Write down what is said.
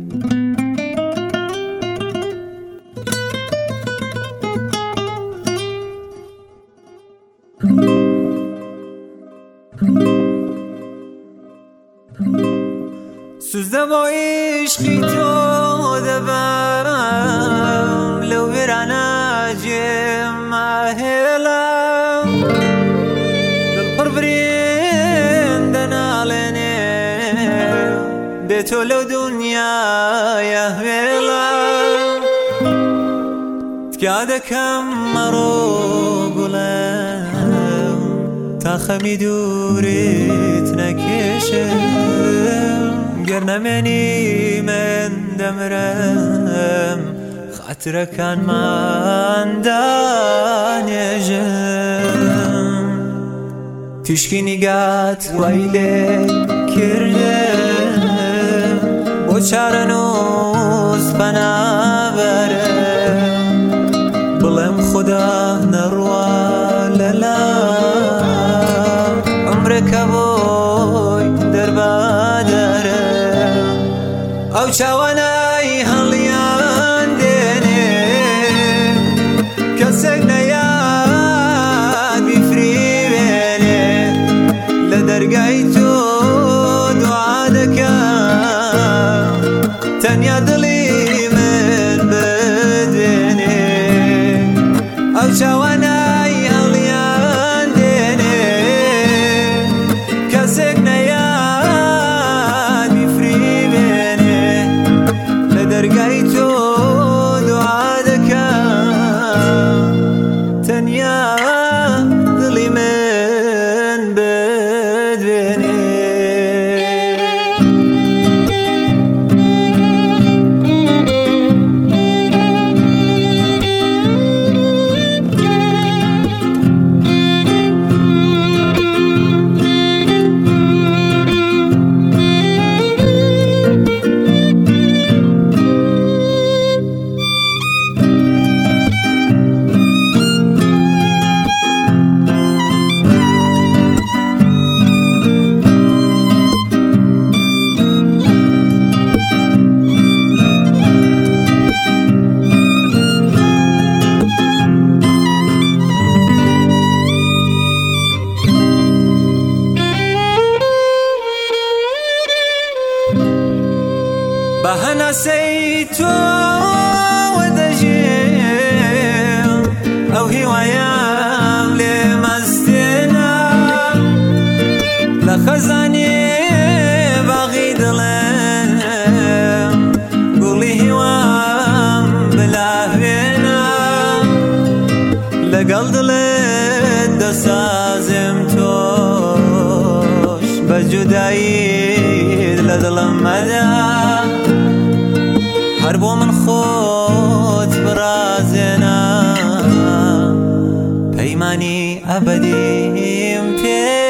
سوزده با عشقی تو دبم لو برانا جمعهلم للبر برندنا لنه بيتو لو دنيا يهويلم تقعد كم مرو قلم تاخمي دوريت نكشم قرنا مني من دمرم خاطر كان ما عندان جم تشكيني قات ويلي كردم وشارنوس بنابرم بلم خدا نروى للا عمرك ابوي دربادرم او چاوانای هلیان دینه کسک نیاد بیفری بینه لدرگای تو دعا دکم تنیا دلی من بدینه او چاوانای هلیان دینه کسک نیاد بیفری بینه درگای تو دعا دکم تنیا دلی من بدبینی بهنا سيتو ودجيم او هوايام لمستنا لخزاني باغي دلم قولي هوام بلا بينا لقلد لد سازم توش بجداي لدلم مدى هربو من خود برازنا پیمانی ابدیم